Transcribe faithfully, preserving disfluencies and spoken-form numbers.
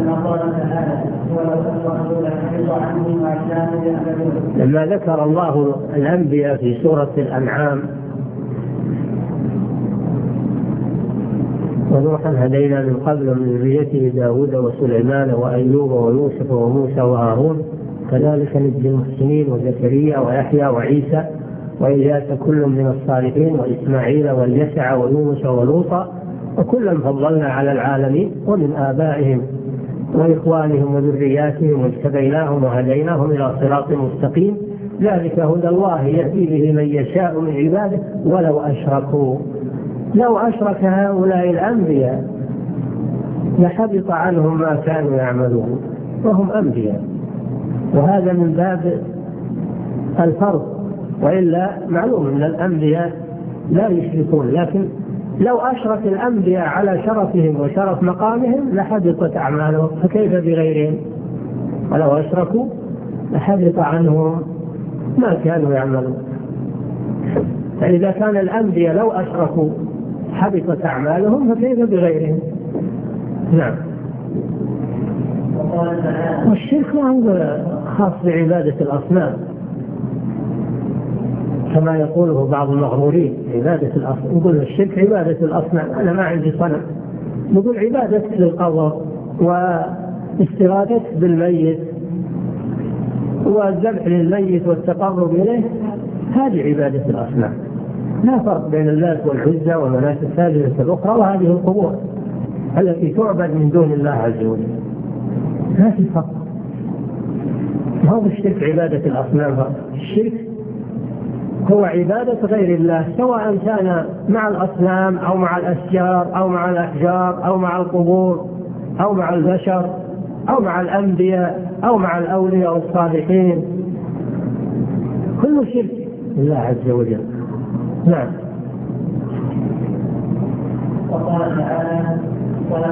لما ذكر الله الأنبياء في سورة الأنعام ونوحا هدينا من قبل من ذريته داود وسليمان وأيوب ويوسف وموسى وهارون كذلك نجزي المحسنين وزكريا ويحيى وعيسى وإياس كل من الصالحين وإسماعيل واليسع ويونس ولوطا وكلا فضلنا على العالمين ومن آبائهم وإخوانهم وذرياتهم واجتبيناهم وهديناهم إلى صراط مستقيم ذلك هدى الله يهدي به من يشاء من عباده ولو أشركوا لو أشرك هؤلاء الأنبياء لحبط عنهم ما كانوا يعملون وهم أنبياء، وهذا من باب الفرق، وإلا معلوم أن الأنبياء لا يشركون، لكن لو أشرك الأنبياء على شرفهم وشرف مقامهم لحبطت أعمالهم، فكيف بغيرهم؟ ولو أشركوا لحبط عنهم ما كانوا يعملون. فإذا كان الأنبياء لو أشركوا حبطت أعمالهم فكيف بغيرهم؟ نعم. والشرك ما هو خاص بعبادة الأصنام كما يقوله بعض المغرورين، عبادة الأصنام. نقول الشرك عبادة الأصنام، أنا ما عندي صنم، نقول عبادة للقبر واستغاثة بالميت والذبح للميت والتقرب إليه، هذه عبادة الأصنام. لا فرق بين اللات والعزى ومناة الثالثة الأخرى وهذه القبور التي تعبد من دون الله عز وجل، ما في فرق. ما هو الشرك عبادة الأصنام، الشرك هو عبادة غير الله، سواء كان مع الأصنام أو مع الأشجار أو مع الأحجار أو مع القبور أو مع البشر أو مع الأنبياء أو مع الأولياء والصالحين، كل شرك لله عز وجل. نعم.